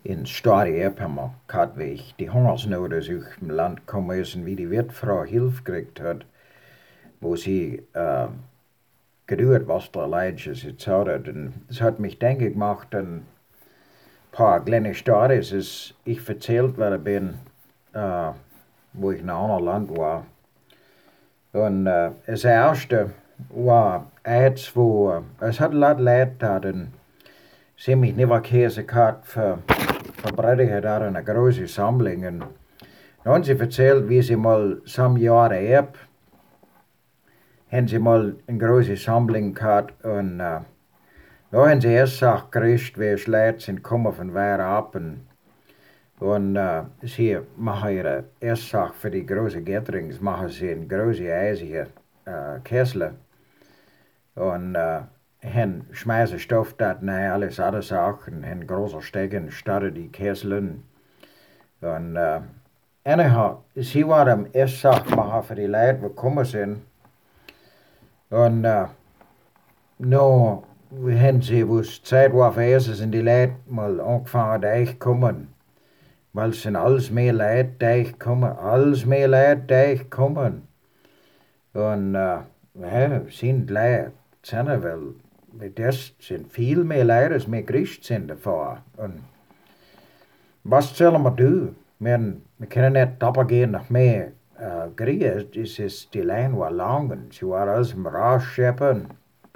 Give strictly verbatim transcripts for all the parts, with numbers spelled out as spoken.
in Stadie heb haben wir gehabt, wie ich die Hungersnot, dass ich im Land gekommen ist und wie die Wirtfrau Hilfe gekriegt hat, wo sie äh, geduurd was der Leidjes jetzt hat. Und es hat mich denken gemacht, ein paar kleine Stories, ist ich erzählt worden bin, äh, wo ich in einem anderen Land war. Und äh, das erste war eins, wo äh, es hat laat Leute hadden, sie mich nicht Käse gehabt für, für Prediger da eine große Sammlung. Und dann haben sie erzählt, wie sie mal some Jahre ab, haben sie mal eine große Sammlung gehabt und äh, da haben sie erst gesagt, gekriegt, wie Leute sind gekommen von weit ab und, und äh, sie machen ihre Erstsache für die großen Gatherings, machen sie in große eisige äh, Kessel und äh, haben schmeißen Stoff da rein, alles andere Sachen, haben große Stecken, starten die Kesseln und äh, anyhow, sie waren Erstsache machen für die Leute, die gekommen sind und äh, no, we haben sie, wo es Zeit war für erstes, sind die Leute mal angefangen, da kommen. Weil es sind alles mehr Leute, da kommen, alles mehr Leute, da kommen. Und äh, ja, sind Leute, sind weil das sind viel mehr Leute, als mehr Christen sind davor. Und was sollen wir tun? Wir, wir können nicht dabei gehen nach mehr äh, Kriege. Das ist, die Leine war lang und sie waren alles im Rausscheppen.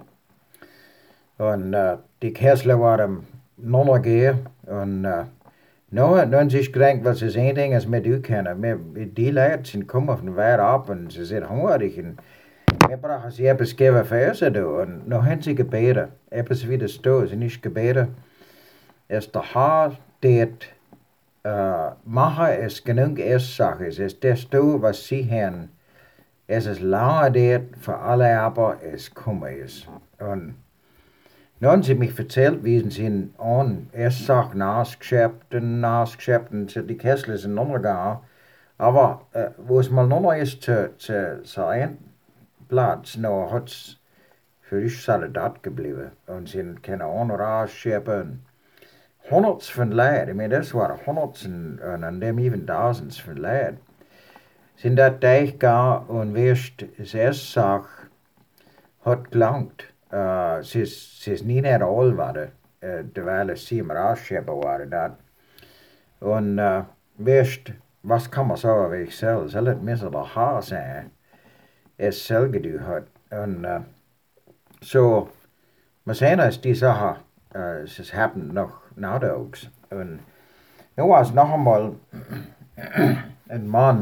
Und äh, die Kessler waren noch gehen. Und äh, nou, dann haben sie sich gedacht, was ist ein Ding, das wir tun können. Wir, die Leute sind kommen von weit ab und sie sind hungrig. Und wir brauchen sie etwas geben für Essen. Und dann haben sie gebeten. Etwas wie das da. Sie nicht gebeten. Es der Herr, der äh, machen es genug Esssache ist. Es das da, was sie haben. Es ist lange der für alle aber es kommen ist. Und dann haben sie mich erzählt, wie sie in an Essach nachgeschäbt und nachgeschäbt und die Kessel sind noch gegangen. Aber äh, wo es mal noch ist zu, zu, zu einem Platz, noch hat es für ich Soldat geblieben. Und sie können auch noch rausschäppen. Hunderte von Leuten, ich meine, das waren Hunderte und an dem even Tausends von Leuten, sind da durchgegangen und wirst das Essach hat gelangt. Uh, ze, is, ze is niet net al waren, uh, terwijl ze im Rausschäppen waren. Dat. Und uh, weißt, was kann man sagen, wie ich soll? Soll es müssen der Haar sein, es selber getan hat. Und uh, so, wir sehen, dass die Sache, uh, es happened noch nowadays. Und nu war es noch einmal ein Mann.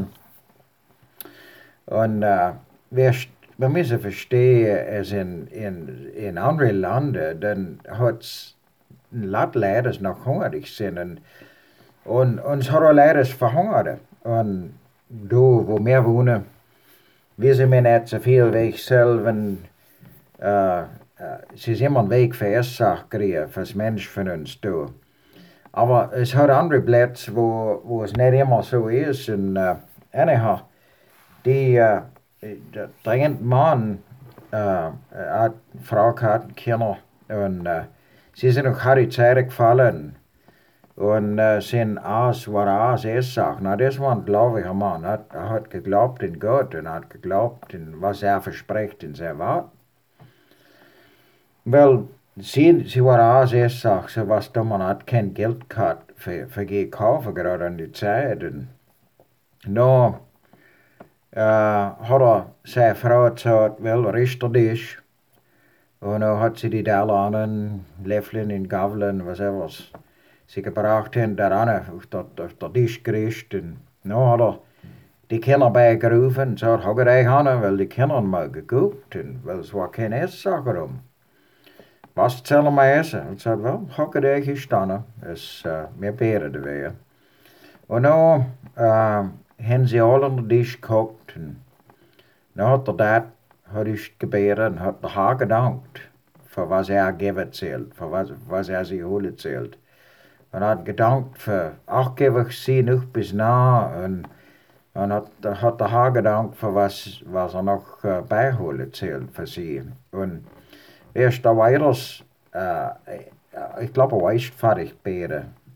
Und uh, weißt, wir müssen verstehen, es in, in, in anderen Ländern, dann hat es ein Lot Leute, die noch hungrig sind. Und, und uns hat auch Leute verhungert. Und da, wo wir wohnen, wissen wir nicht so viel wie ich selber. Und, äh, äh, es ist immer ein Weg für Esssache kriegen, für das Mensch von uns da. Aber es hat andere Plätze, wo, wo es nicht immer so ist. Und äh, anyhow, die, äh, der dringend Mann äh, hat Frau gehabt, Kinder und äh, sie sind auch harte Zeiten gefallen und äh, sind aus, war aus Essach. Na, das war ein gläubiger Mann, hat, er hat geglaubt in Gott und hat geglaubt in was er verspricht in sein Wort. Weil sie, sie war aus Essach, so was da man hat kein Geld gehabt für, für gekaufen gerade an die Zeit. Und no, Uh, hat er seine Frau gesagt, wel, richter dich. Und dann hat sie die da an, Löffeln und Gabeln, was er was sie gebracht haben, daran auf der, auf der Tisch gerichtet. Und dann hat er die Kinder beigerufen und gesagt, hab ich an, weil die Kinder haben mal geguckt, und, weil es war kein Esssache rum. Was sollen wir essen? Und sagt, well, hab ich gestanden, es, uh, wir beten dabei. Und dann, uh, haben sie alle an den Tisch geguckt. Und dann hat der Dad hat ich gebeten und hat der Herr gedankt, für was er gegeben zählt, für was, was er sich holen zählt. Und hat gedankt für, ach, gebe ich sie noch bis nah. Und, und hat, hat der Herr gedankt für was, was er noch äh, beiholen zählt für sie. Und erst da weiters, äh, ich glaube, er war echt fertig beten.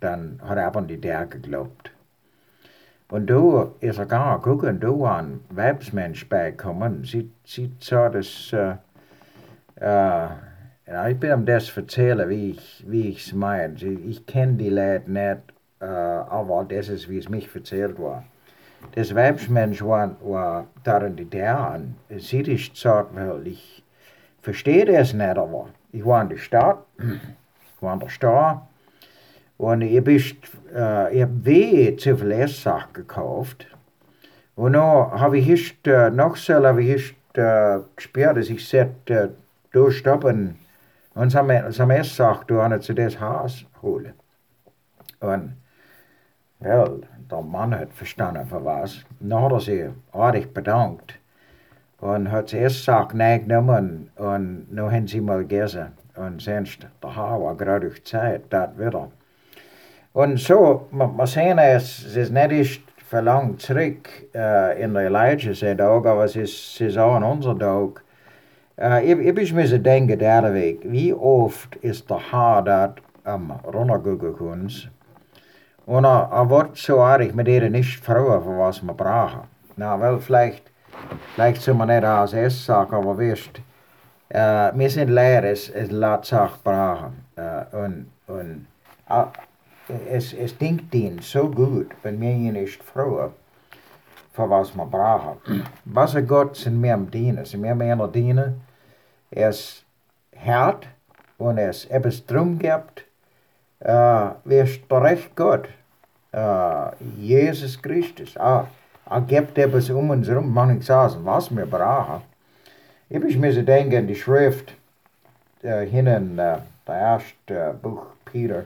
dan har jeg på de der geglaubt. Und da ist er gar gucken, da war ein Weibsmensch beikommen, sie, sie so das, äh, äh, ja, ich bin ihm das erzählen, wie ich, wie ich's meine. Ich kenne die Leute nicht, äh, aber das ist, wie es mich erzählt war. Das Weibsmensch war, war darin die Deren. Sie ist gesagt, weil ich verstehe das nicht, aber ich war in der Stadt, ich war in der Stadt und ich, bist, äh, ich habe weh zu viel Esssachen gekauft. Und dann habe ich erst, äh, nachher habe ich erst äh, gespürt, dass ich sagte, äh, da stoppen und zum, zum Esssachen da zu das Haus holen. Und ja, der Mann hat verstanden für was. Dann hat er sich artig bedankt und hat das Esssack reingenommen und dann haben sie mal gegessen. Und sonst, der Haar war gerade durch Zeit, das wieder. Und so, man sehen es, es ist nicht erst verlangt zurück äh, in der Elijah's Tag, aber es ist, es ist auch in unser Tag. Äh, ich, ich muss denken, der Weg, wie oft ist der Haar dort am runtergegangen und er, er wird so arg mit ihr nicht fragen, für was wir brauchen. Na, well, vielleicht, vielleicht sind wir nicht als Esssack, aber weißt, äh, wir sind leer, es, es lässt sich brauchen. Äh, und, und äh, es, es denkt ihnen so gut, wenn wir ihn nicht fragen, für was wir brauchen. Was er Gott sind wir am Dienen, sind wir mehr dienen, er ist hart und er ist etwas drum gibt, äh, wirst der recht Gott, äh, Jesus Christus, er, er gibt etwas um uns herum, man nicht sagen, was wir brauchen. Ich muss denken an die Schrift, äh, hinnen, äh, der erste äh, Buch Peter,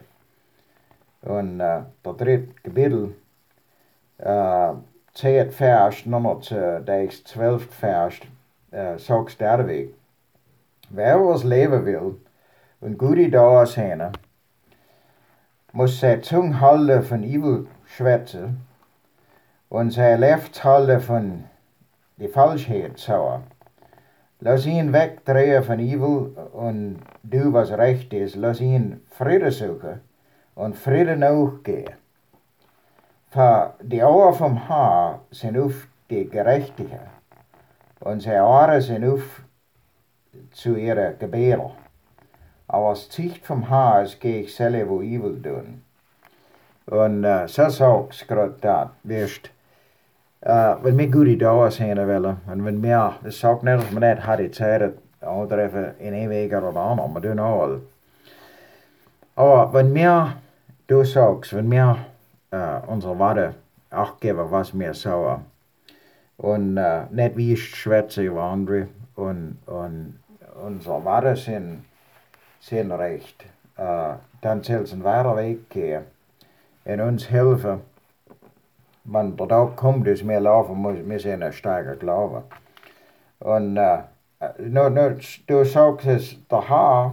und äh, der dritte Kapitel, äh, zehn Vers, nummer zwölf Vers, äh, sagst der Weg. Wer was leben will und gute Dauer sehen, muss seine Zunge halten von übel Schwätze und sein Left halten von die Falschheit sauer. Lass ihn wegdrehen von übel und du was recht ist, lass ihn Friede suchen und Friede nachgehen. Für die Augen vom Haar sind auf die Gerechtigen und seine Ohren sind auf zu ihren Gebärden. Aber das Zicht vom Haar ist gegen selber, wo übel tun. Und äh, so sagst du gerade das, weißt, äh, wenn wir gute Dauer sehen wollen, und wenn wir, das sagt nicht, dass wir nicht hat die Zeit antreffen in ein Weg oder anderen, wir tun all. Aber wenn wir, du sagst, wenn wir äh, unsere Worte Acht geben, was wir sagen, und äh, nicht wie ich schwätze über andere, und, und unsere Worte sind, sind recht, äh, dann soll es einen weiteren Weg gehen und uns helfen, wenn der Tag kommt, dass wir laufen müssen, wir sind ein starker Glaube. Und äh, no, no, du sagst es, der Herr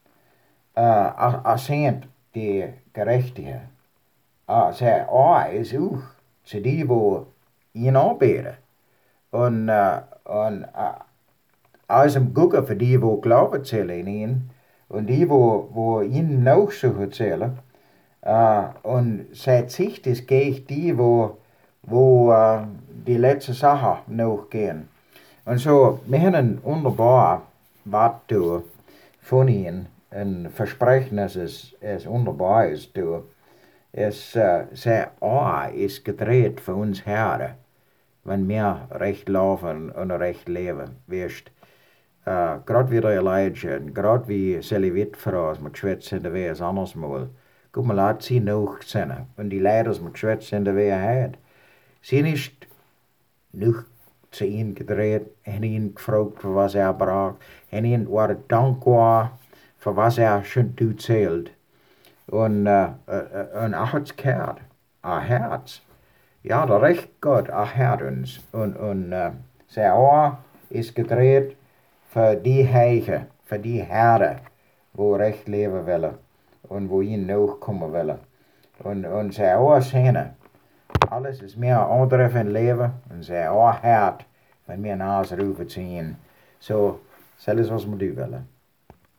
äh, ersehnt die Gerechtigen. Äh, sein Ohr ist auch zu die, wo ihn anbeten. Und, äh, und äh, er ist am Gucken für die, wo Glauben zählen in ihn und die, wo, wo ihn nachsuchen zählen. Uh, und sein Sicht ist gegen die, wo, wo uh, die letzte Sache nachgehen. Und so, wir haben ein wunderbar Wort von ihnen, ein Versprechen, dass es, es wunderbar ist. Du. Es, uh, sein Ohr ist gedreht für uns Herren, wenn wir recht laufen und recht leben. Weißt, uh, gerade wie der Elijah, gerade wie Sally Wittfrau, als wir geschwätzt haben, wie es anders mal. Guck mal, laat sie noch zijn. Und die Leiders met geschwätzt sind, der wer hat. Sie nicht noch zu ihnen gedreht, haben ihn gefragt, für was er braucht, haben ihn war dankbar, für was er schon zählt. Und, äh, äh, und er hat's gehört. Er hat's. Ja, der Recht Gott, er hört uns. Und, und äh, sein Ohr ist gedreht für die Heiche, für die Herren, wo recht leben wollen. Und wo ihn nachkommen will. Und, und sein Ohr sehen. Alles ist mehr andere von Leben. Und sein Ohr hört, wenn wir nachrufen zu ihm. So, das ist, was wir tun wollen.